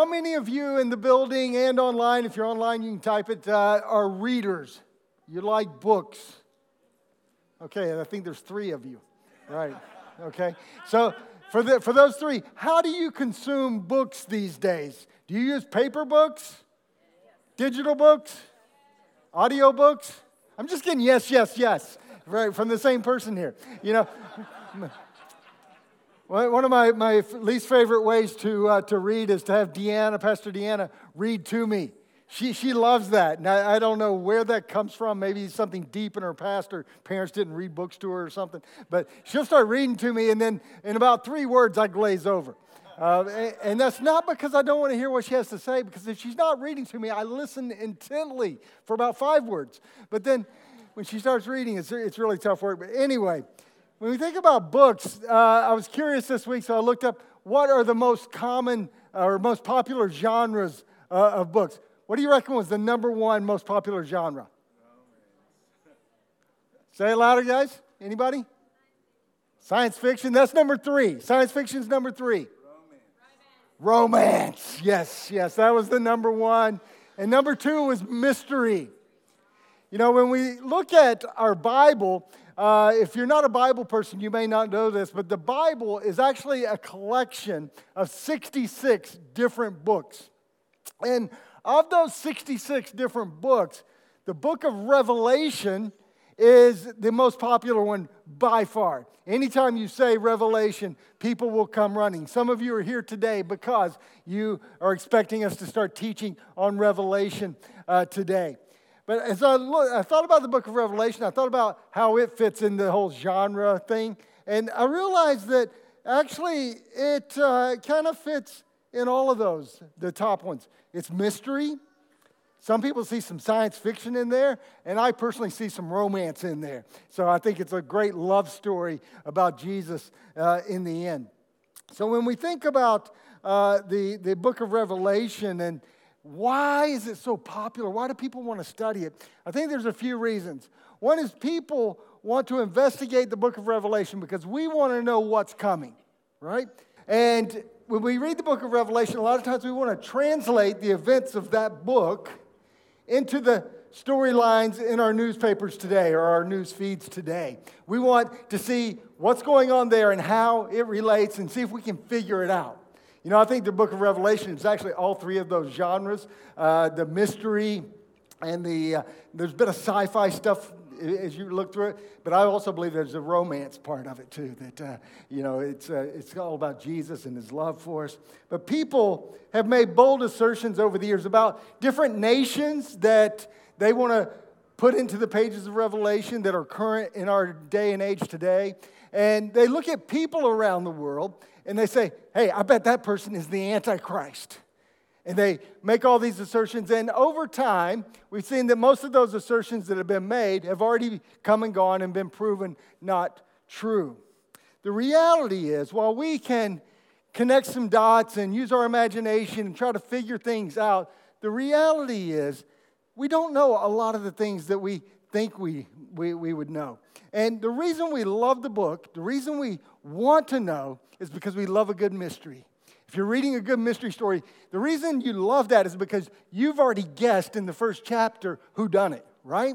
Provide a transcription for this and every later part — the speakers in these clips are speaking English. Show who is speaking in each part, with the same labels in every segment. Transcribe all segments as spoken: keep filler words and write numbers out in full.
Speaker 1: how many of you in the building and online, if you're online, you can type it, uh, are readers? You like books? Okay, I think there's three of you. Right, okay. So for the, for those three, how do you consume books these days? Do you use paper books? Digital books? Audio books? I'm just getting yes, yes, yes, right, from the same person here. You know, one of my, my least favorite ways to uh, to read is to have Deanna, Pastor Deanna, read to me. She she loves that, and I, I don't know where that comes from. Maybe something deep in her past. Her parents didn't read books to her or something. But she'll start reading to me, and then in about three words, I glaze over. Uh, and, and that's not because I don't want to hear what she has to say, because if she's not reading to me, I listen intently for about five words. But then when she starts reading, it's, it's really tough work. But anyway, when we think about books, uh, I was curious this week, so I looked up what are the most common or most popular genres uh, of books. What do you reckon was the number one most popular genre? Say it louder, guys. Anybody? Science fiction. That's number three. Science fiction's number three. Romance. Yes, yes, that was the number one. And number two was mystery. You know, when we look at our Bible, uh, if you're not a Bible person, you may not know this, but the Bible is actually a collection of sixty-six different books. And of those sixty-six different books, the book of Revelation is the most popular one by far. Anytime you say Revelation, people will come running. Some of you are here today because you are expecting us to start teaching on Revelation uh, today. But as I, look, I thought about the book of Revelation, I thought about how it fits in the whole genre thing, and I realized that actually it uh, kind of fits in all of those, the top ones. It's mystery. Some people see some science fiction in there, and I personally see some romance in there. So I think it's a great love story about Jesus uh, in the end. So when we think about uh, the, the book of Revelation and why is it so popular, why do people want to study it? I think there's a few reasons. One is people want to investigate the book of Revelation because we want to know what's coming, right? And when we read the book of Revelation, a lot of times we want to translate the events of that book into the storylines in our newspapers today or our news feeds today. We want to see what's going on there and how it relates and see if we can figure it out. You know, I think the book of Revelation is actually all three of those genres, uh, the mystery and the, uh, there's a bit of sci-fi stuff as you look through it, but I also believe there's a romance part of it too, that, uh, you know, it's, uh, it's all about Jesus and his love for us. But people have made bold assertions over the years about different nations that they want to put into the pages of Revelation that are current in our day and age today. And they look at people around the world and they say, hey, I bet that person is the Antichrist. And they make all these assertions, and over time, we've seen that most of those assertions that have been made have already come and gone and been proven not true. The reality is, while we can connect some dots and use our imagination and try to figure things out, the reality is we don't know a lot of the things that we think we, we, we would know. And the reason we love the book, the reason we want to know, is because we love a good mystery. If you're reading a good mystery story, the reason you love that is because you've already guessed in the first chapter who done it, right?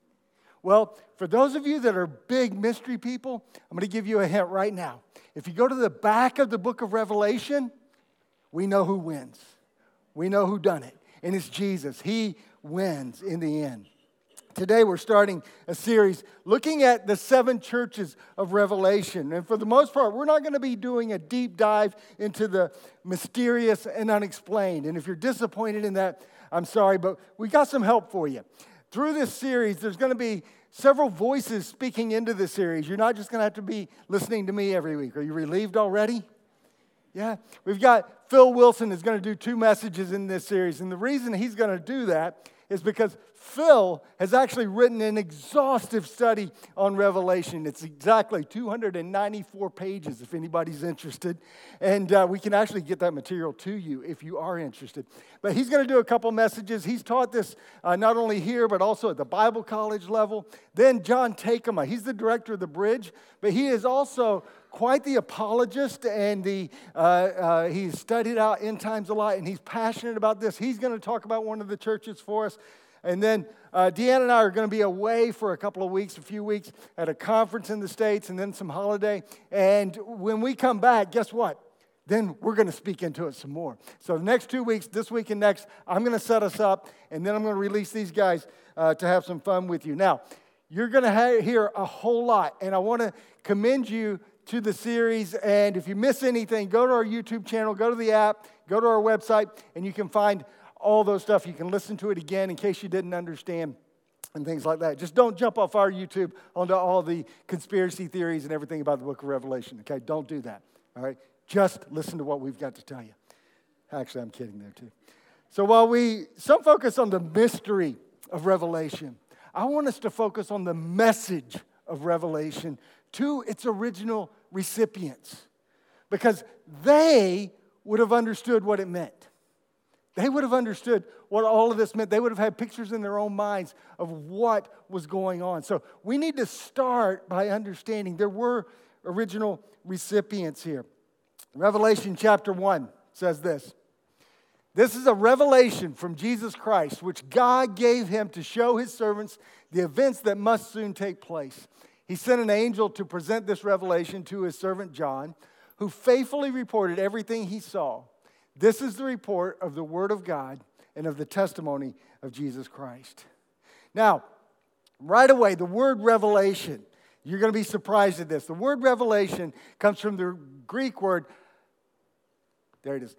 Speaker 1: Well, for those of you that are big mystery people, I'm going to give you a hint right now. If you go to the back of the book of Revelation, we know who wins. We know who done it, and it's Jesus. He wins in the end. Today we're starting a series looking at the seven churches of Revelation. And for the most part, we're not going to be doing a deep dive into the mysterious and unexplained. And if you're disappointed in that, I'm sorry, but we got some help for you. Through this series, there's going to be several voices speaking into the series. You're not just going to have to be listening to me every week. Are you relieved already? Yeah. We've got Phil Wilson is going to do two messages in this series. And the reason he's going to do that is because Phil has actually written an exhaustive study on Revelation. It's exactly two hundred ninety-four pages, if anybody's interested. And uh, we can actually get that material to you if you are interested. But he's going to do a couple messages. He's taught this uh, not only here, but also at the Bible college level. Then John Takema, he's the director of the Bridge, but he is also quite the apologist, and the uh, uh, he's studied out end times a lot, and he's passionate about this. He's going to talk about one of the churches for us. And then uh, Deanna and I are going to be away for a couple of weeks, a few weeks, at a conference in the States, and then some holiday. And when we come back, guess what? Then we're going to speak into it some more. So the next two weeks, this week and next, I'm going to set us up, and then I'm going to release these guys uh, to have some fun with you. Now, you're going to ha- hear a whole lot, and I want to commend you to the series. And if you miss anything, go to our YouTube channel, go to the app, go to our website, and you can find all those stuff. You can listen to it again in case you didn't understand and things like that. Just don't jump off our YouTube onto all the conspiracy theories and everything about the book of Revelation, okay? Don't do that, all right? Just listen to what we've got to tell you. Actually, I'm kidding there too. So while we, some focus on the mystery of Revelation, I want us to focus on the message of Revelation to its original recipients, because they would have understood what it meant. They would have understood what all of this meant. They would have had pictures in their own minds of what was going on. So we need to start by understanding there were original recipients here. Revelation chapter one says this. This is a revelation from Jesus Christ, which God gave him to show his servants the events that must soon take place. He sent an angel to present this revelation to his servant John, who faithfully reported everything he saw. This is the report of the Word of God and of the testimony of Jesus Christ. Now, right away, the word revelation, you're going to be surprised at this. The word revelation comes from the Greek word, there it is,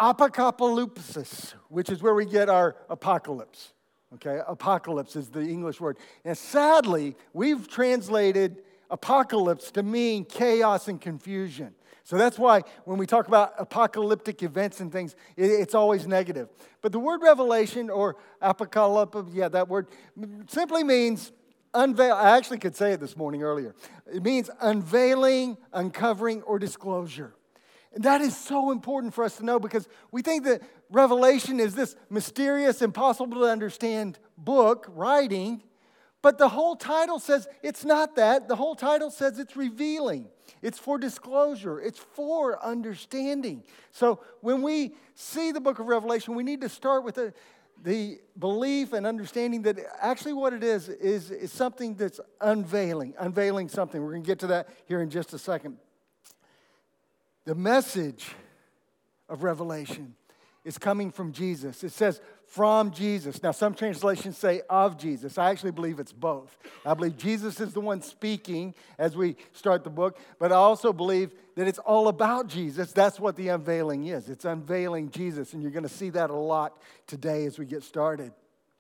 Speaker 1: apocalypsis, which is where we get our apocalypse. Okay, apocalypse is the English word. And sadly, we've translated apocalypse to mean chaos and confusion. So that's why when we talk about apocalyptic events and things, it's always negative. But the word revelation or apocalypse, yeah, that word simply means unveil. I actually could say it this morning earlier. It means unveiling, uncovering, or disclosure. And that is so important for us to know, because we think that Revelation is this mysterious, impossible to understand book, writing, but the whole title says it's not that. The whole title says it's revealing. It's for disclosure. It's for understanding. So when we see the book of Revelation, we need to start with the, the belief and understanding that actually what it is, is, is something that's unveiling, unveiling something. We're going to get to that here in just a second. The message of Revelation is coming from Jesus. It says from Jesus. Now, some translations say of Jesus. I actually believe it's both. I believe Jesus is the one speaking as we start the book, but I also believe that it's all about Jesus. That's what the unveiling is. It's unveiling Jesus, and you're going to see that a lot today as we get started.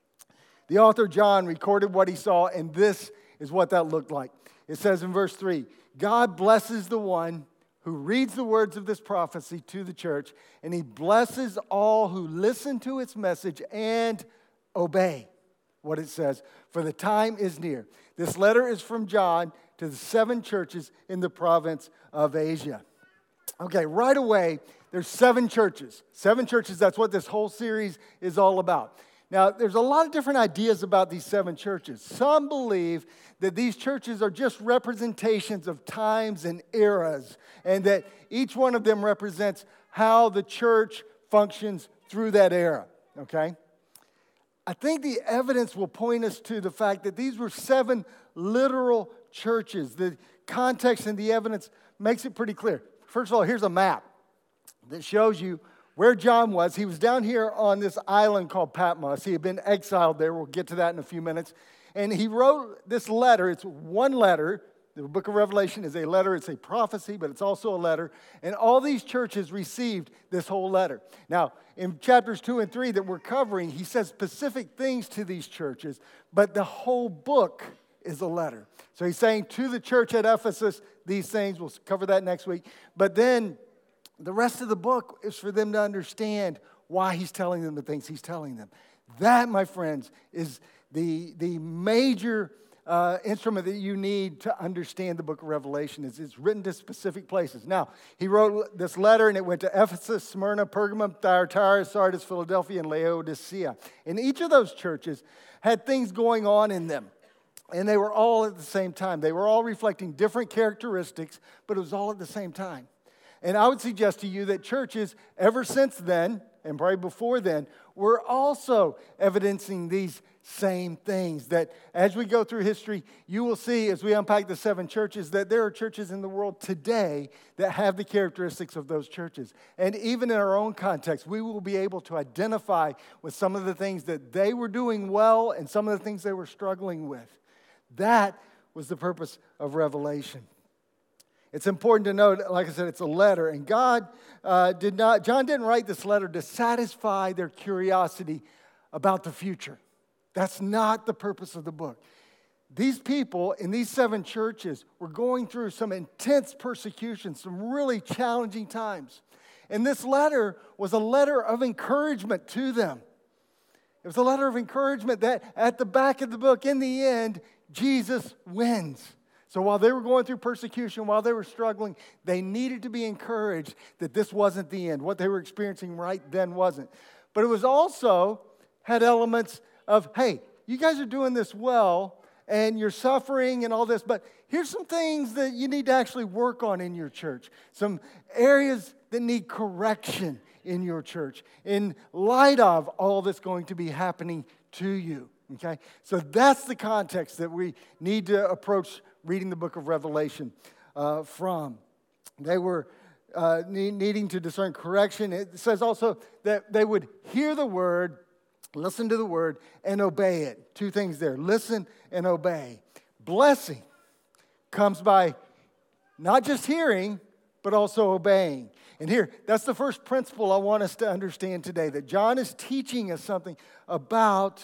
Speaker 1: The author John recorded what he saw, and this is what that looked like. It says in verse three, God blesses the one who reads the words of this prophecy to the church, and he blesses all who listen to its message and obey what it says, for the time is near. This letter is from John to the seven churches in the province of Asia. Okay, right away, there's seven churches. Seven churches, that's what this whole series is all about. Now, there's a lot of different ideas about these seven churches. Some believe that these churches are just representations of times and eras, and that each one of them represents how the church functions through that era, okay? I think the evidence will point us to the fact that these were seven literal churches. The context and the evidence makes it pretty clear. First of all, here's a map that shows you where John was. He was down here on this island called Patmos. He had been exiled there. We'll get to that in a few minutes. And he wrote this letter. It's one letter. The book of Revelation is a letter. It's a prophecy, but it's also a letter. And all these churches received this whole letter. Now, in chapters two and three that we're covering, he says specific things to these churches, but the whole book is a letter. So he's saying to the church at Ephesus, these things. We'll cover that next week. But then the rest of the book is for them to understand why he's telling them the things he's telling them. That, my friends, is the, the major uh, instrument that you need to understand the book of Revelation. Is it's written to specific places. Now, he wrote this letter, and it went to Ephesus, Smyrna, Pergamum, Thyatira, Sardis, Philadelphia, and Laodicea. And each of those churches had things going on in them. And they were all at the same time. They were all reflecting different characteristics, but it was all at the same time. And I would suggest to you that churches, ever since then, and probably before then, were also evidencing these same things. That as we go through history, you will see, as we unpack the seven churches, that there are churches in the world today that have the characteristics of those churches. And even in our own context, we will be able to identify with some of the things that they were doing well and some of the things they were struggling with. That was the purpose of Revelation. It's important to note, like I said, it's a letter, and God uh, did not, John didn't write this letter to satisfy their curiosity about the future. That's not the purpose of the book. These people in these seven churches were going through some intense persecution, some really challenging times. And this letter was a letter of encouragement to them. It was a letter of encouragement that at the back of the book, in the end, Jesus wins. So while they were going through persecution, while they were struggling, they needed to be encouraged that this wasn't the end. What they were experiencing right then wasn't. But it was also had elements of, hey, you guys are doing this well, and you're suffering and all this, but here's some things that you need to actually work on in your church. Some areas that need correction in your church in light of all that's going to be happening to you. Okay? So that's the context that we need to approach reading the book of Revelation uh, from. They were uh, need, needing to discern correction. It says also that they would hear the word, listen to the word, and obey it. Two things there. Listen and obey. Blessing comes by not just hearing, but also obeying. And here, that's the first principle I want us to understand today, that John is teaching us something about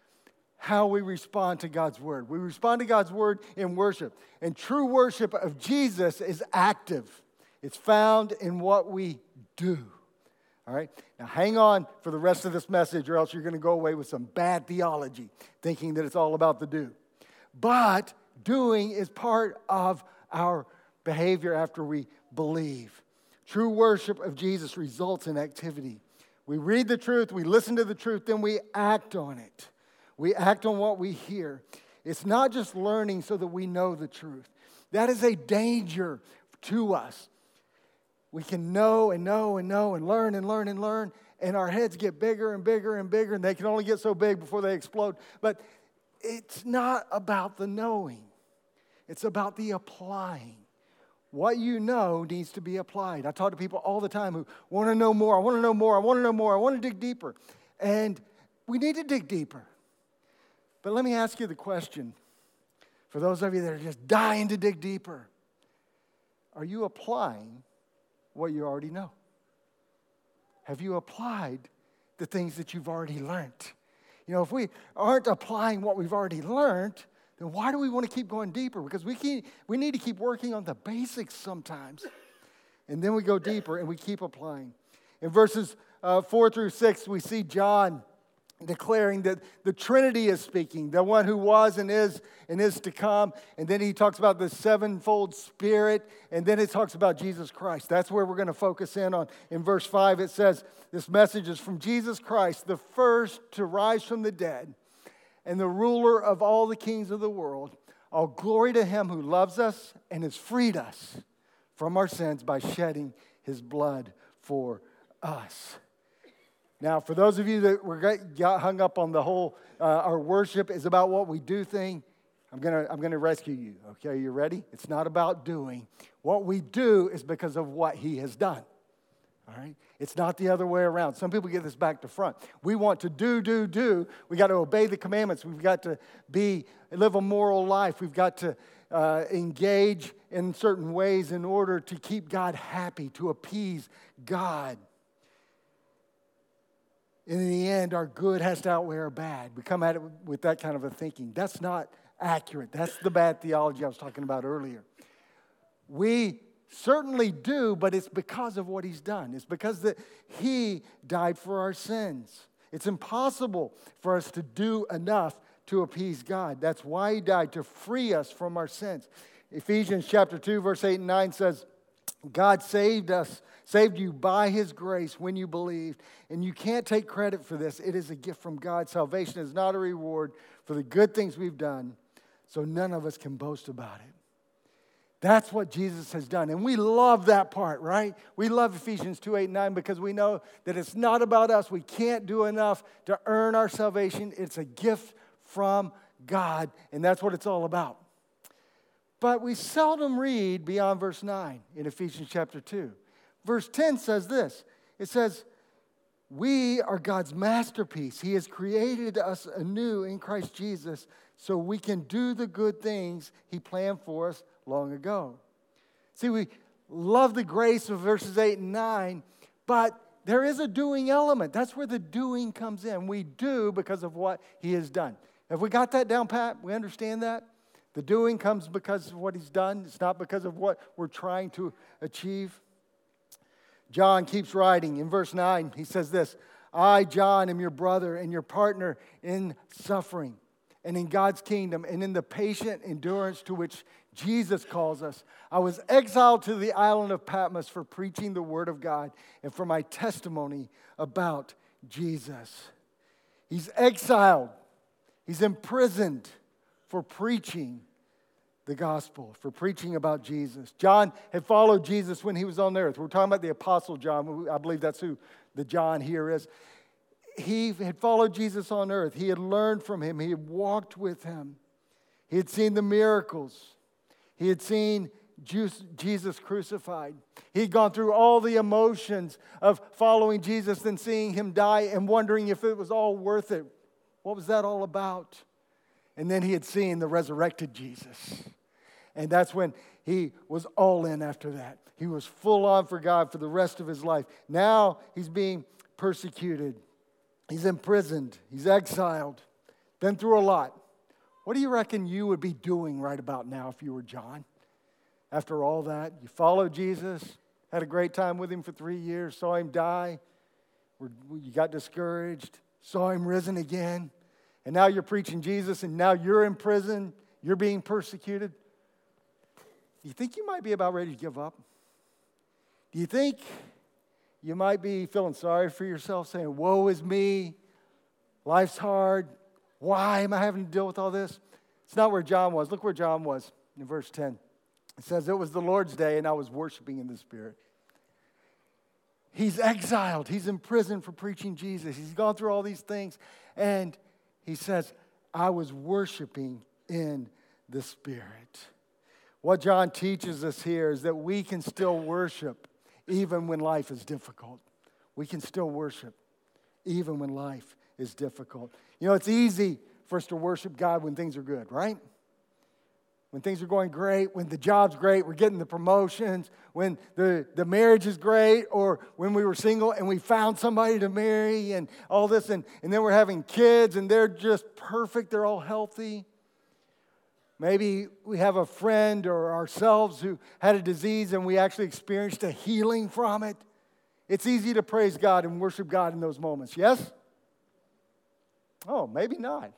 Speaker 1: how we respond to God's word. We respond to God's word in worship. And true worship of Jesus is active. It's found in what we do. All right? Now hang on for the rest of this message, or else you're going to go away with some bad theology, thinking that it's all about the do. But doing is part of our behavior after we believe. True worship of Jesus results in activity. We read the truth, we listen to the truth, then we act on it. We act on what we hear. It's not just learning so that we know the truth. That is a danger to us. We can know and know and know and learn and learn and learn, and our heads get bigger and bigger and bigger, and they can only get so big before they explode. But it's not about the knowing. It's about the applying. What you know needs to be applied. I talk to people all the time who want to know more. I want to know more. I want to know more. I want to dig deeper. And we need to dig deeper. But let me ask you the question, for those of you that are just dying to dig deeper, are you applying what you already know? Have you applied the things that you've already learned? You know, if we aren't applying what we've already learned, then why do we want to keep going deeper? Because we keep, we need to keep working on the basics sometimes. And then we go deeper and we keep applying. In verses uh, four through six, we see John declaring that the Trinity is speaking, the one who was and is and is to come. And then he talks about the sevenfold Spirit, and then it talks about Jesus Christ. That's where we're going to focus in on. In verse five, it says, this message is from Jesus Christ, the first to rise from the dead, and the ruler of all the kings of the world. All glory to him who loves us and has freed us from our sins by shedding his blood for us. Now, for those of you that were got hung up on the whole, uh, our worship is about what we do thing, I'm gonna I'm gonna rescue you. Okay, you ready? It's not about doing. What we do is because of what he has done. All right? It's not the other way around. Some people get this back to front. We want to do, do, do. We got to obey the commandments. We've got to be live a moral life. We've got to uh, engage in certain ways in order to keep God happy, to appease God. And in the end, our good has to outweigh our bad. We come at it with that kind of a thinking. That's not accurate. That's the bad theology I was talking about earlier. We certainly do, but it's because of what he's done. It's because that he died for our sins. It's impossible for us to do enough to appease God. That's why he died, to free us from our sins. Ephesians chapter two, verse eight and nine says, God saved us, saved you by his grace when you believed. And you can't take credit for this. It is a gift from God. Salvation is not a reward for the good things we've done, so none of us can boast about it. That's what Jesus has done. And we love that part, right? We love Ephesians two, eight, and nine because we know that it's not about us. We can't do enough to earn our salvation. It's a gift from God, and that's what it's all about. But we seldom read beyond verse nine in Ephesians chapter two. Verse ten says this. It says, we are God's masterpiece. He has created us anew in Christ Jesus so we can do the good things He planned for us long ago. See, we love the grace of verses eight and nine, but there is a doing element. That's where the doing comes in. We do because of what He has done. Have we got that down pat? We understand that? The doing comes because of what He's done. It's not because of what we're trying to achieve. John keeps writing in verse nine. He says this, I, John, am your brother and your partner in suffering and in God's kingdom and in the patient endurance to which Jesus calls us. I was exiled to the island of Patmos for preaching the word of God and for my testimony about Jesus. He's exiled. He's imprisoned for preaching the gospel, for preaching about Jesus. John had followed Jesus when he was on the earth. We're talking about the Apostle John. I believe that's who the John here is. He had followed Jesus on earth. He had learned from Him. He had walked with Him. He had seen the miracles. He had seen Jesus crucified. He had gone through all the emotions of following Jesus and seeing Him die and wondering if it was all worth it. What was that all about? And then he had seen the resurrected Jesus. And that's when he was all in after that. He was full on for God for the rest of his life. Now he's being persecuted. He's imprisoned. He's exiled. Been through a lot. What do you reckon you would be doing right about now if you were John? After all that, you followed Jesus, had a great time with Him for three years, saw Him die, you got discouraged, saw Him risen again. And now you're preaching Jesus, and now you're in prison. You're being persecuted. Do you think you might be about ready to give up? Do you think you might be feeling sorry for yourself, saying, woe is me, life's hard, why am I having to deal with all this? It's not where John was. Look where John was in verse ten. It says, it was the Lord's day, and I was worshiping in the Spirit. He's exiled. He's in prison for preaching Jesus. He's gone through all these things, and he says, I was worshiping in the Spirit. What John teaches us here is that we can still worship even when life is difficult. We can still worship even when life is difficult. You know, it's easy for us to worship God when things are good, right? When things are going great, when the job's great, we're getting the promotions, when the, the marriage is great, or when we were single and we found somebody to marry and all this, and, and then we're having kids and they're just perfect, they're all healthy. Maybe we have a friend or ourselves who had a disease and we actually experienced a healing from it. It's easy to praise God and worship God in those moments, yes? Oh, maybe not.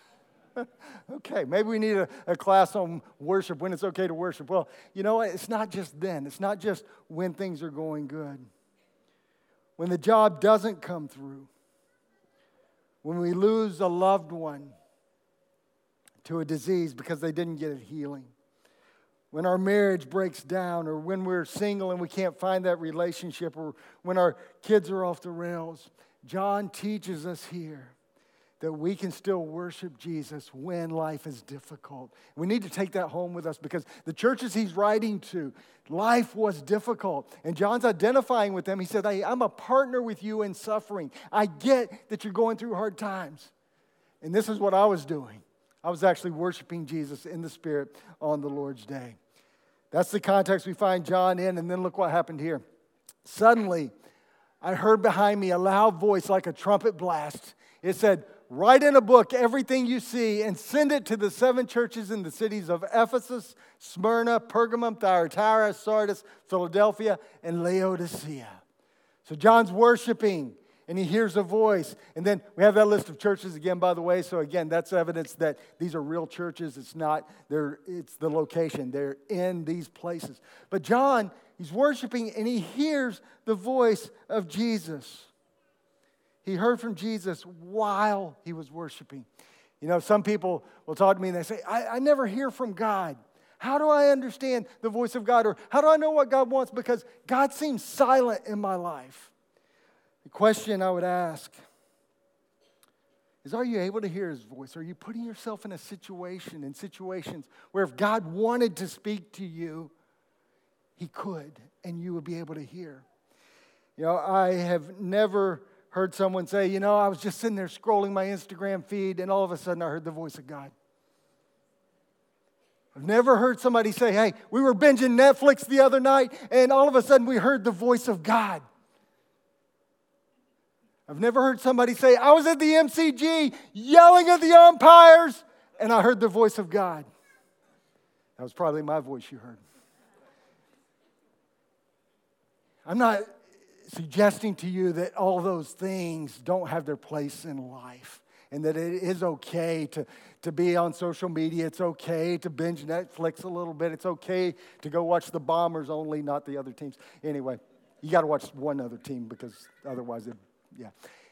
Speaker 1: Okay, maybe we need a, a class on worship, when it's okay to worship. Well, you know what? It's not just then. It's not just when things are going good. When the job doesn't come through. When we lose a loved one to a disease because they didn't get a healing. When our marriage breaks down, or when we're single and we can't find that relationship, or when our kids are off the rails. John teaches us here that we can still worship Jesus when life is difficult. We need to take that home with us because the churches he's writing to, life was difficult. And John's identifying with them. He said, hey, I'm a partner with you in suffering. I get that you're going through hard times. And this is what I was doing. I was actually worshiping Jesus in the Spirit on the Lord's day. That's the context we find John in. And then look what happened here. Suddenly, I heard behind me a loud voice like a trumpet blast. It said, write in a book everything you see and send it to the seven churches in the cities of Ephesus, Smyrna, Pergamum, Thyatira, Sardis, Philadelphia, and Laodicea. So John's worshiping, and he hears a voice. And then we have that list of churches again, by the way. So again, that's evidence that these are real churches. It's not, they're, it's the location. They're in these places. But John, he's worshiping, and he hears the voice of Jesus. He heard from Jesus while he was worshiping. You know, some people will talk to me and they say, I, I never hear from God. How do I understand the voice of God? Or how do I know what God wants? Because God seems silent in my life. The question I would ask is, are you able to hear His voice? Are you putting yourself in a situation, in situations where if God wanted to speak to you, He could, and you would be able to hear? You know, I have never heard someone say, you know, I was just sitting there scrolling my Instagram feed, and all of a sudden I heard the voice of God. I've never heard somebody say, hey, we were binging Netflix the other night, and all of a sudden we heard the voice of God. I've never heard somebody say, I was at the M C G yelling at the umpires, and I heard the voice of God. That was probably my voice you heard. I'm not suggesting to you that all those things don't have their place in life, and that it is okay to, to be on social media. It's okay to binge Netflix a little bit. It's okay to go watch the Bombers only, not the other teams. Anyway, you got to watch one other team because otherwise, it, yeah.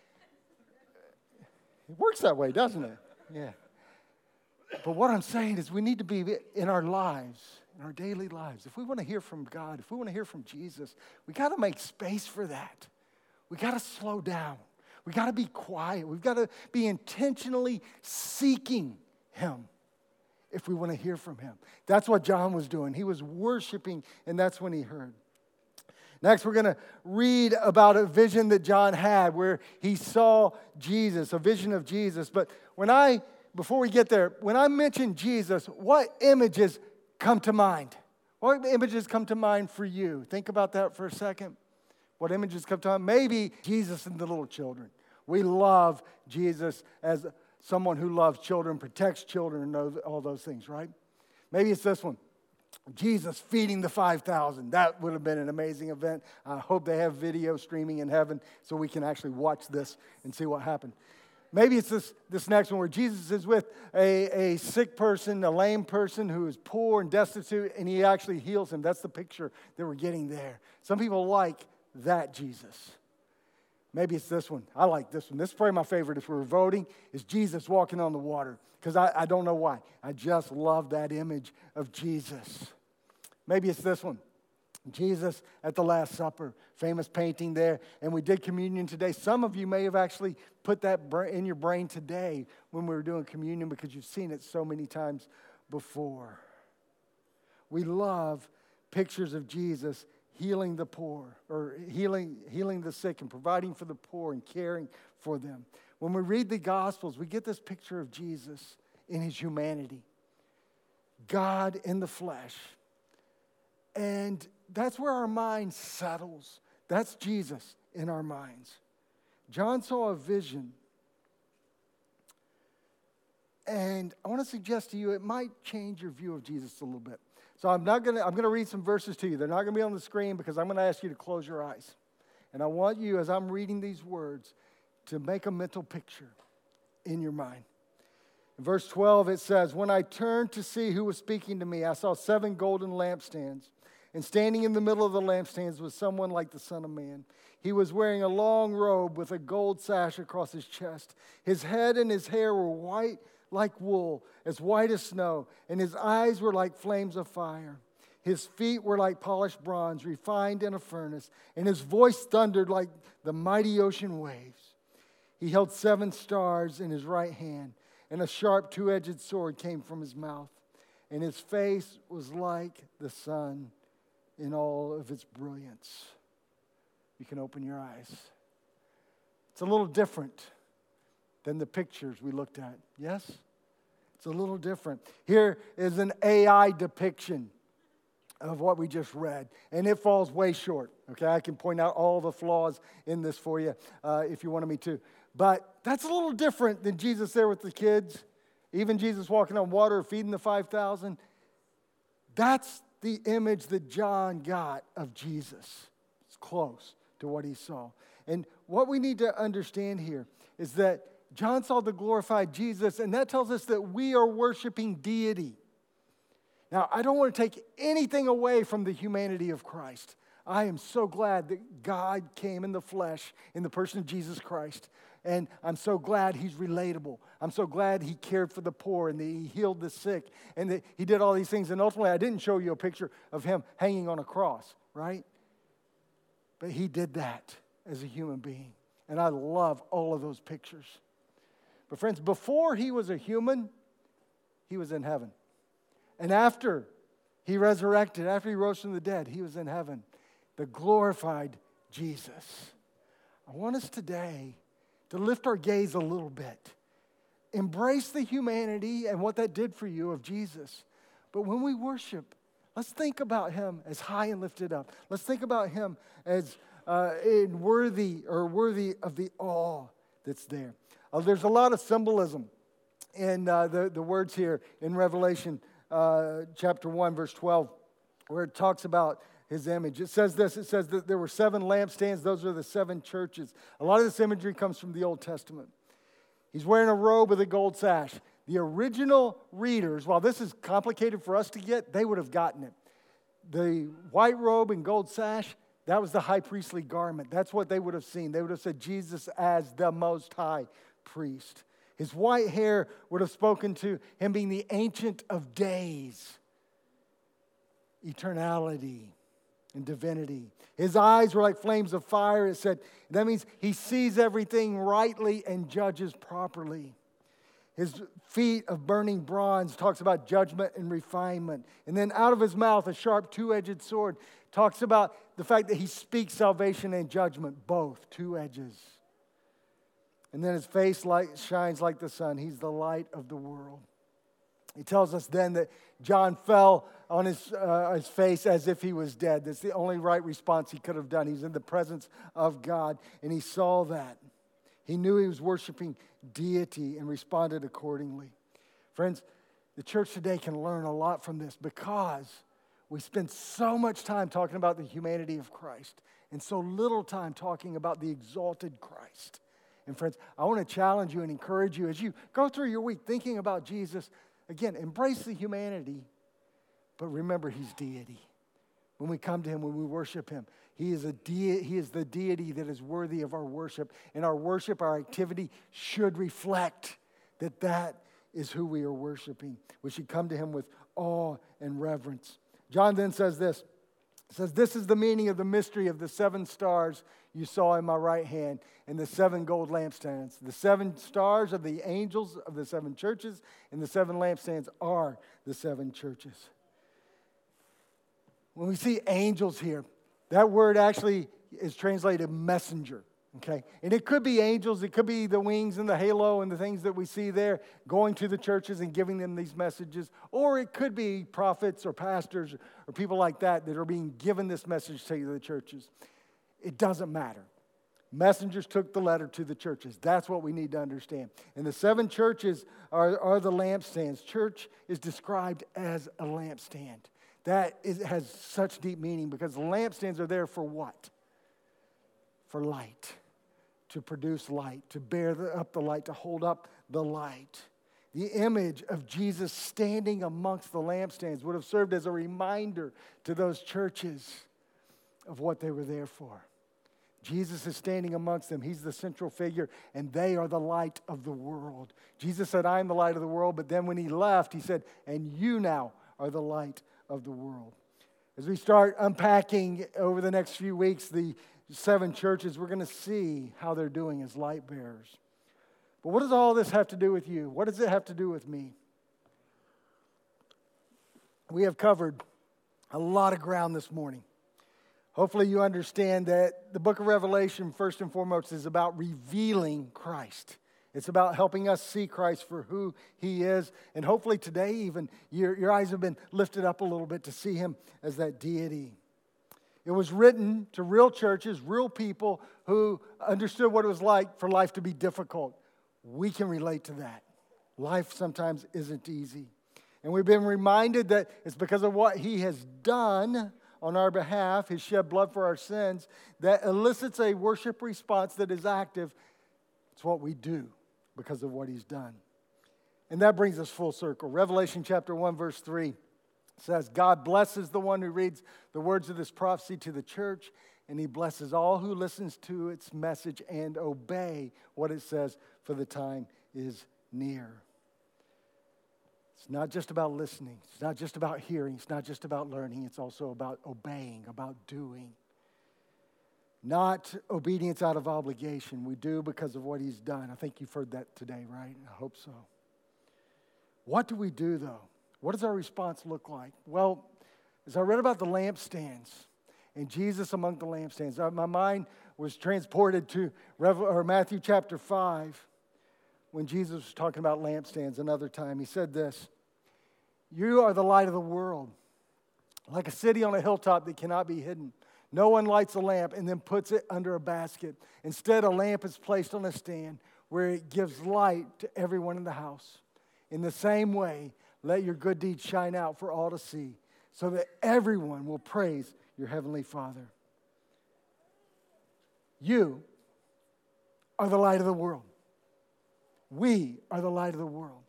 Speaker 1: It works that way, doesn't it? Yeah. But what I'm saying is we need to be in our lives, in our daily lives. If we want to hear from God, if we want to hear from Jesus, we got to make space for that. We got to slow down. We got to be quiet. We've got to be intentionally seeking Him if we want to hear from Him. That's what John was doing. He was worshiping, and that's when he heard. Next, we're going to read about a vision that John had where he saw Jesus, a vision of Jesus. But when I, before we get there, when I mention Jesus, what images come to mind? What images come to mind for you? Think about that for a second. What images come to mind? Maybe Jesus and the little children. We love Jesus as someone who loves children, protects children, and all those things, right? Maybe it's this one. Jesus feeding the five thousand. That would have been an amazing event. I hope they have video streaming in heaven so we can actually watch this and see what happened. Maybe it's this, this next one where Jesus is with a, a sick person, a lame person who is poor and destitute, and He actually heals him. That's the picture that we're getting there. Some people like that Jesus. Maybe it's this one. I like this one. This is probably my favorite if we're voting, is Jesus walking on the water. Because I, I don't know why. I just love that image of Jesus. Maybe it's this one. Jesus at the Last Supper, famous painting there. And we did communion today. Some of you may have actually put that in your brain today when we were doing communion because you've seen it so many times before. We love pictures of Jesus healing the poor, or healing, healing the sick and providing for the poor and caring for them. When we read the Gospels, we get this picture of Jesus in His humanity. God in the flesh. And that's where our mind settles. That's Jesus in our minds. John saw a vision. And I want to suggest to you, it might change your view of Jesus a little bit. So I'm not going to, I'm going to read some verses to you. They're not going to be on the screen because I'm going to ask you to close your eyes. And I want you, as I'm reading these words, to make a mental picture in your mind. In verse twelve, it says, when I turned to see who was speaking to me, I saw seven golden lampstands. And standing in the middle of the lampstands was someone like the Son of Man. He was wearing a long robe with a gold sash across his chest. His head and his hair were white like wool, as white as snow, and his eyes were like flames of fire. His feet were like polished bronze, refined in a furnace, and his voice thundered like the mighty ocean waves. He held seven stars in his right hand, and a sharp two-edged sword came from his mouth. And his face was like the sun in all of its brilliance. You can open your eyes. It's a little different than the pictures we looked at. Yes? It's a little different. Here is an A I depiction of what we just read, and it falls way short. Okay, I can point out all the flaws in this for you uh, if you wanted me to. But that's a little different than Jesus there with the kids, even Jesus walking on water, feeding the five thousand. That's the image that John got of Jesus. It's close to what he saw. And what we need to understand here is that John saw the glorified Jesus, and that tells us that we are worshiping deity. Now, I don't want to take anything away from the humanity of Christ. I am so glad that God came in the flesh in the person of Jesus Christ. And I'm so glad he's relatable. I'm so glad he cared for the poor and that he healed the sick and that he did all these things. And ultimately, I didn't show you a picture of him hanging on a cross, right? But he did that as a human being. And I love all of those pictures. But friends, before he was a human, he was in heaven. And after he resurrected, after he rose from the dead, he was in heaven. The glorified Jesus. I want us today to lift our gaze a little bit. Embrace the humanity and what that did for you of Jesus. But when we worship, let's think about him as high and lifted up. Let's think about him as uh, in worthy or worthy of the awe that's there. Uh, there's a lot of symbolism in uh, the, the words here in Revelation uh, chapter one, verse twelve, where it talks about his image. It says this, it says that there were seven lampstands. Those are the seven churches. A lot of this imagery comes from the Old Testament. He's wearing a robe with a gold sash. The original readers, while this is complicated for us to get, they would have gotten it. The white robe and gold sash, that was the high priestly garment. That's what they would have seen. They would have said Jesus as the Most High Priest. His white hair would have spoken to him being the Ancient of Days, eternality and divinity. His eyes were like flames of fire. It said that means he sees everything rightly and judges properly. His feet of burning bronze talks about judgment and refinement. And then out of his mouth, a sharp two-edged sword talks about the fact that he speaks salvation and judgment, both, two edges. And then his face light shines like the sun. He's the light of the world. He tells us then that John fell on his, uh, his face as if he was dead. That's the only right response he could have done. He's in the presence of God, and he saw that. He knew he was worshiping deity and responded accordingly. Friends, the church today can learn a lot from this because we spend so much time talking about the humanity of Christ and so little time talking about the exalted Christ. And friends, I want to challenge you and encourage you as you go through your week thinking about Jesus. Again, embrace the humanity, but remember he's deity. When we come to him, when we worship him, he is, a de- he is the deity that is worthy of our worship. And our worship, our activity should reflect that that is who we are worshiping. We should come to him with awe and reverence. John then says this. He says, this is the meaning of the mystery of the seven stars you saw in my right hand and the seven gold lampstands. The seven stars are the angels of the seven churches, and the seven lampstands are the seven churches. When we see angels here, that word actually is translated messenger, okay? And it could be angels, it could be the wings and the halo and the things that we see there going to the churches and giving them these messages, or it could be prophets or pastors or people like that that are being given this message to the churches. It doesn't matter. Messengers took the letter to the churches. That's what we need to understand. And the seven churches are, are the lampstands. Church is described as a lampstand. That is, has such deep meaning because the lampstands are there for what? For light, to produce light, to bear the, up the light, to hold up the light. The image of Jesus standing amongst the lampstands would have served as a reminder to those churches of what they were there for. Jesus is standing amongst them. He's the central figure, and they are the light of the world. Jesus said, I am the light of the world, but then when he left, he said, and you now are the light of the world. As we start unpacking over the next few weeks the seven churches, we're going to see how they're doing as light bearers. But what does all this have to do with you? What does it have to do with me? We have covered a lot of ground this morning. Hopefully you understand that the book of Revelation, first and foremost, is about revealing Christ. It's about helping us see Christ for who he is. And hopefully today even your, your eyes have been lifted up a little bit to see him as that deity. It was written to real churches, real people who understood what it was like for life to be difficult. We can relate to that. Life sometimes isn't easy. And we've been reminded that it's because of what he has done on our behalf, his shed blood for our sins, that elicits a worship response that is active. It's what we do because of what he's done. And that brings us full circle. Revelation chapter one, verse three It says, God blesses the one who reads the words of this prophecy to the church, and he blesses all who listens to its message and obey what it says, for the time is near. It's not just about listening. It's not just about hearing. It's not just about learning. It's also about obeying, about doing. Not obedience out of obligation. We do because of what he's done. I think you've heard that today, right? I hope so. What do we do, though? What does our response look like? Well, as I read about the lampstands and Jesus among the lampstands, my mind was transported to Revel- or Matthew chapter five when Jesus was talking about lampstands another time. He said this, "You are the light of the world, like a city on a hilltop that cannot be hidden. No one lights a lamp and then puts it under a basket. Instead, a lamp is placed on a stand where it gives light to everyone in the house. In the same way, let your good deeds shine out for all to see, so that everyone will praise your heavenly Father." You are the light of the world. We are the light of the world.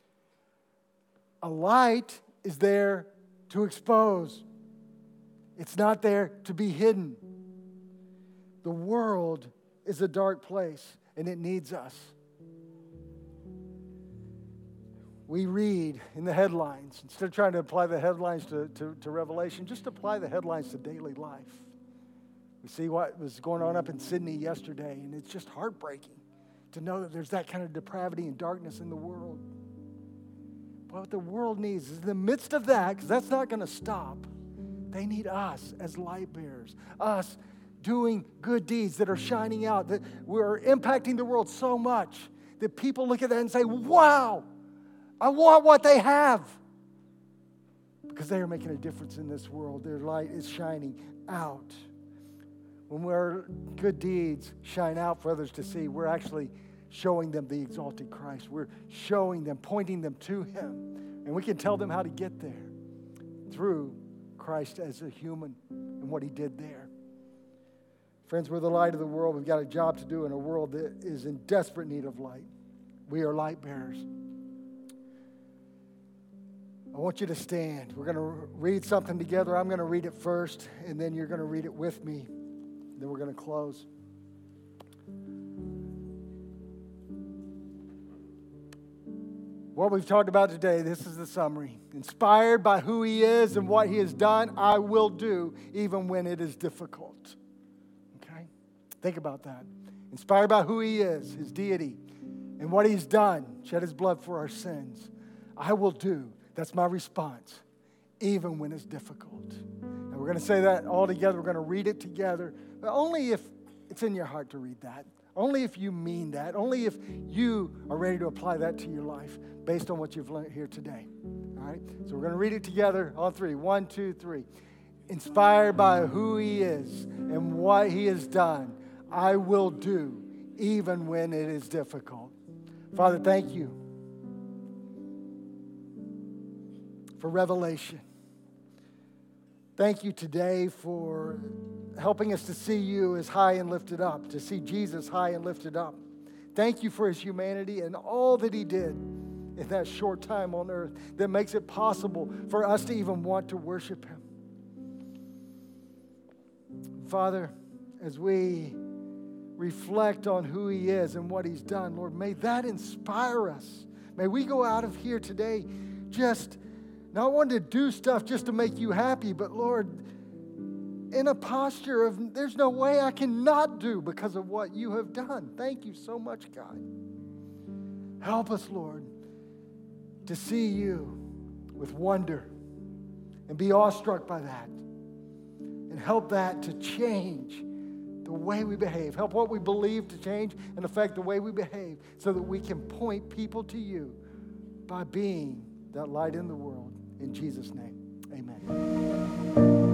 Speaker 1: A light is there to expose. It's not there to be hidden. The world is a dark place, and it needs us. We read in the headlines, instead of trying to apply the headlines to, to, to Revelation, just apply the headlines to daily life. We see what was going on up in Sydney yesterday, and it's just heartbreaking to know that there's that kind of depravity and darkness in the world. But what the world needs is in the midst of that, because that's not going to stop, they need us as light bearers, us doing good deeds that are shining out, that we're impacting the world so much that people look at that and say, wow, I want what they have. Because they are making a difference in this world. Their light is shining out. When our good deeds shine out for others to see, we're actually showing them the exalted Christ. We're showing them, pointing them to him. And we can tell them how to get there through Christ as a human and what he did there. Friends, we're the light of the world. We've got a job to do in a world that is in desperate need of light. We are light bearers. I want you to stand. We're going to read something together. I'm going to read it first, and then you're going to read it with me. Then we're going to close. What we've talked about today, this is the summary. Inspired by who he is and what he has done, I will do even when it is difficult. Okay? Think about that. Inspired by who he is, his deity, and what he's done, shed his blood for our sins, I will do. That's my response, even when it's difficult. And we're going to say that all together. We're going to read it together, but only if it's in your heart to read that. Only if you mean that. Only if you are ready to apply that to your life based on what you've learned here today. All right? So we're going to read it together on three. One, two, three. Inspired by who he is and what he has done, I will do even when it is difficult. Father, thank you for revelation. Thank you today for helping us to see you as high and lifted up, to see Jesus high and lifted up. Thank you for his humanity and all that he did in that short time on earth that makes it possible for us to even want to worship him. Father, as we reflect on who he is and what he's done, Lord, may that inspire us. May we go out of here today just not wanting to do stuff just to make you happy, but Lord, in a posture of there's no way I can not do because of what you have done. Thank you so much, God. Help us, Lord, to see you with wonder and be awestruck by that. And help that to change the way we behave. Help what we believe to change and affect the way we behave so that we can point people to you by being that light in the world. In Jesus' name, amen.